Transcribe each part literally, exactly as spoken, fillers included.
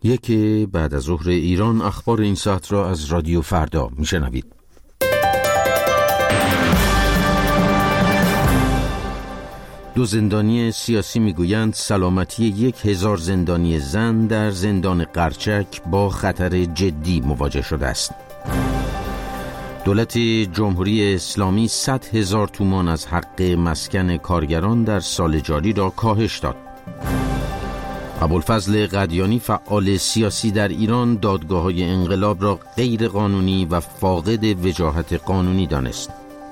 یک بعد از ظهر ایران، اخبار این ساعت را از رادیو فردا میشنوید. دو زندانی سیاسی میگویند سلامتی یک هزار زندانی زن در زندان قرچک با خطر جدی مواجه شده است. دولت جمهوری اسلامی صد هزار تومان از حق مسکن کارگران در سال جاری را کاهش داد. ابوالفضل قدیانی، فعال سیاسی در ایران، دادگاه‌های انقلاب را غیر قانونی و فاقد وجاهت قانونی دانست.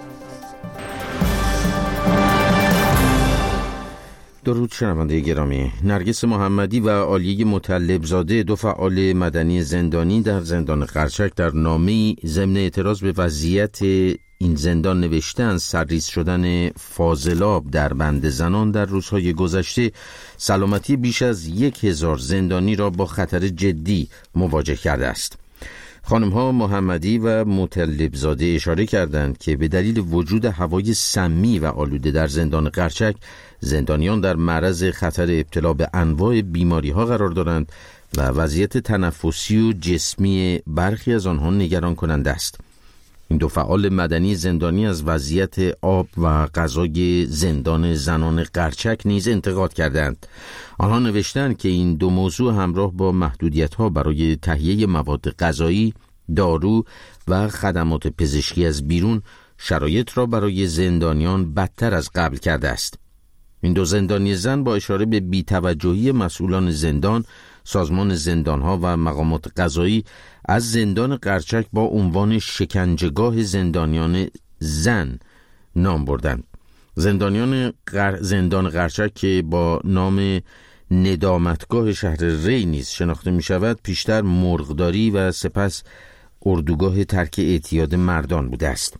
درود شنونده گرامی. نرگس محمدی و عالیه مطلبزاده، دو فعال مدنی زندانی در زندان قرچک، در نامه‌ای ضمن اعتراض به وضعیت این زندان نوشتند سرریز شدن فاضلاب در بند زنان در روزهای گذشته سلامتی بیش از یک هزار زندانی را با خطر جدی مواجه کرده است. خانم‌ها محمدی و مطلبزاده اشاره کردند که به دلیل وجود هوای سمی و آلوده در زندان قرچک، زندانیان در معرض خطر ابتلا به انواع بیماری‌ها قرار دارند و وضعیت تنفسی و جسمی برخی از آنها نگران کننده است. این دو فعال مدنی زندانی از وضعیت آب و غذای زندان زنان قرچک نیز انتقاد کردند. آنها نوشتند که این دو موضوع همراه با محدودیت‌ها برای تهیه مواد غذایی، دارو و خدمات پزشکی از بیرون شرایط را برای زندانیان بدتر از قبل کرده است. این دو زندانی زن با اشاره به بی‌توجهی مسئولان زندان، سازمان زندانها و مقامات قضایی از زندان قرچک با عنوان شکنجهگاه زندانیان زن نام بردند. زندانیان قر... زندان قرچک که با نام ندامتگاه شهر ری نیز شناخته می شود، پیشتر مرغداری و سپس اردوگاه ترک اعتیاد مردان بوده است.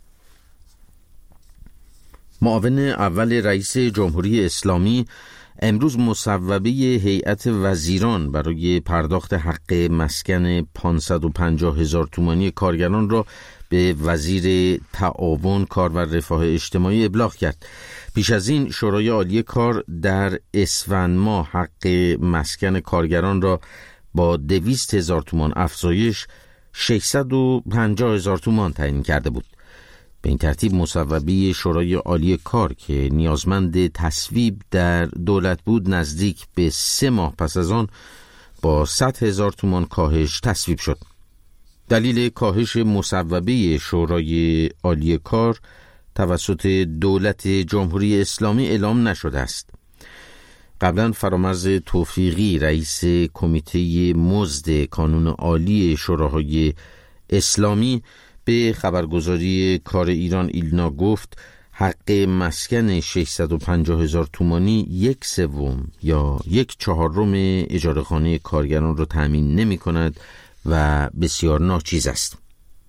معاون اول رئیس جمهوری اسلامی امروز مصوبه هیئت وزیران برای پرداخت حق مسکن پانصد و پنجاه هزار تومانی کارگران را به وزیر تعاون، کار و رفاه اجتماعی ابلاغ کرد. پیش از این شورای عالی کار در اسفند ماه حق مسکن کارگران را با دویست هزار تومان افزایش ششصد و پنجاه هزار تومان تعیین کرده بود. به این ترتیب مصوبه شورای عالی کار که نیازمند تصویب در دولت بود، نزدیک به سه ماه پس از آن با صد هزار تومان کاهش تصویب شد. دلیل کاهش مصوبه شورای عالی کار توسط دولت جمهوری اسلامی اعلام نشده است. قبلا فرامرز توفیقی، رئیس کمیته مزد کانون عالی شوراهای اسلامی، به خبرگزاری کار ایران ایلنا گفت حق مسکن ششصد و پنجاه هزار تومانی یک سوم یا یک چهارم اجاره خانه کارگران را تأمین نمی کند و بسیار ناچیز است.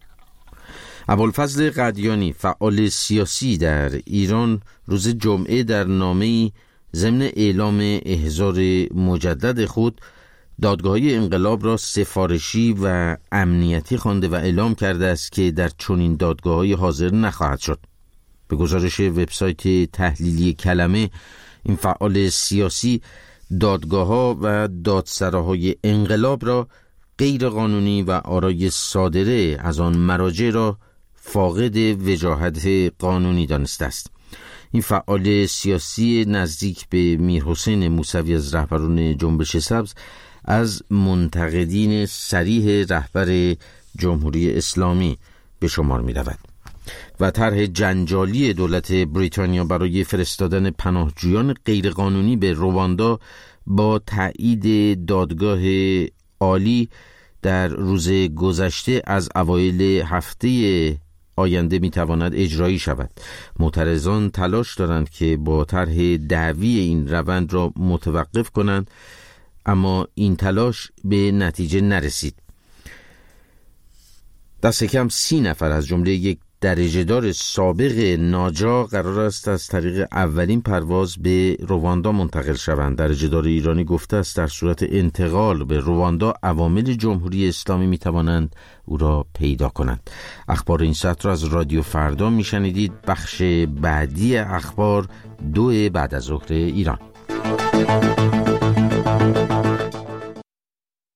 ابوالفضل قدیانی، فعال سیاسی در ایران، روز جمعه در نامه‌ای ضمن اعلام احضار مجدد خود دادگاه‌های انقلاب را سفارشی و امنیتی خوانده و اعلام کرده است که در چنین دادگاه‌های حاضر نخواهد شد. به گزارش وبسایت تحلیلی کلمه، این فعال سیاسی دادگاه‌ها و دادسراهای انقلاب را غیر قانونی و آرای صادره از آن مراجع را فاقد وجاهت قانونی دانسته است. این فعال سیاسی نزدیک به میرحسین موسوی از رهبران جنبش سبز از منتقدین صریح رهبر جمهوری اسلامی به شمار می رود و طرح جنجالی دولت بریتانیا برای فرستادن پناهجویان غیرقانونی به رواندا با تایید دادگاه عالی در روز گذشته از اوایل هفته آینده می تواند اجرایی شود. معترضان تلاش دارند که با طرح دعوی این روند را متوقف کنند، اما این تلاش به نتیجه نرسید. دست کم سی نفر از جمله یک درجه‌دار سابق ناجا قرار است از طریق اولین پرواز به رواندا منتقل شوند. درجه‌دار ایرانی گفته است در صورت انتقال به رواندا عوامل جمهوری اسلامی می توانند او را پیدا کنند. اخبار این ساعت را از رادیو فردا می شنیدید. بخش بعدی اخبار دو بعد از ظهر ایران.